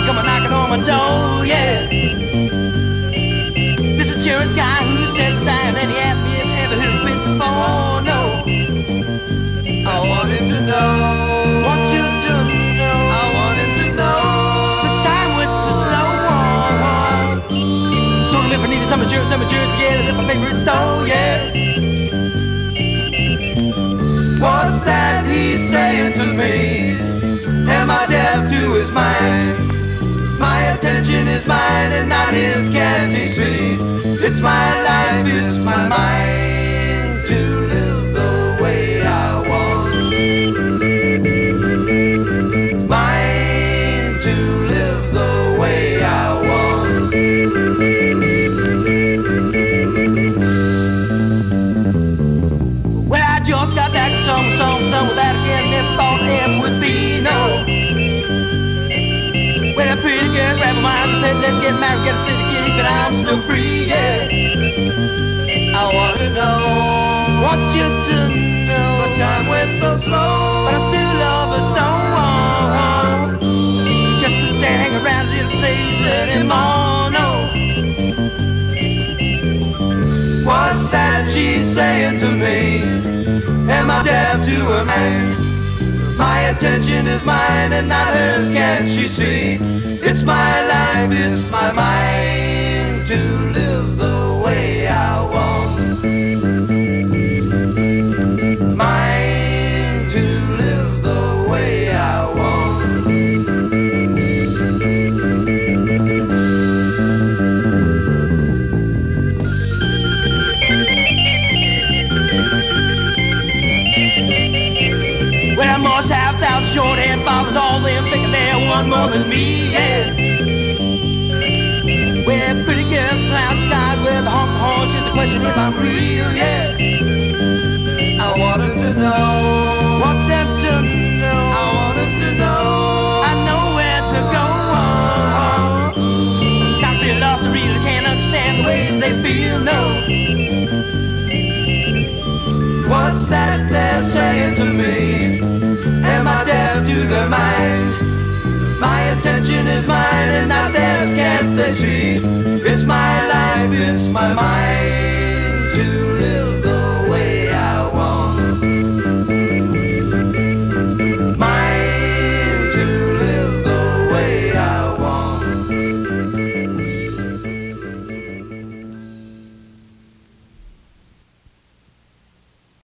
come a knocking on my door, yeah. This insurance guy who says it's dying, and he asked me if I ever heard quit before. No, I want him to know. Want you to know. I want him to know. The time went so slow. Told him if I needed some insurance to get it at my favorite store, yeah. What's that he's saying to me? Am I deaf to his mind? My attention is mine and not his, can't he see? It's my life, it's my mind to live the way I want. Mine to live the way I want. Well, I just got back from some without again, never thought it would be no. When a pretty girl grabbed my arm and said, let's get married, get a city gig, but I'm still free, yeah. I want to know, want you to know, but time went so slow, but I still love her so. Just to stay hang around this place anymore, no. What's that she's saying to me? Am I deaf to her mind? My attention is mine and not hers, can't she see? It's my life, it's my mind to live the way I want. Mine to live the way I want. Well, most half thousand short hair fathers, all them thinking they're one more than me, yeah. Well, pretty girls, cloud skies with honk horns, just a question if I'm real, yeah. I want them to know, want them to know, I want them to know, I know where to go. Got feel lost, I really can't understand the way they feel, no. What's that they're saying to me? Am I deaf to their mind? My attention is mine and not theirs, can't they see? It's my life, it's my mind.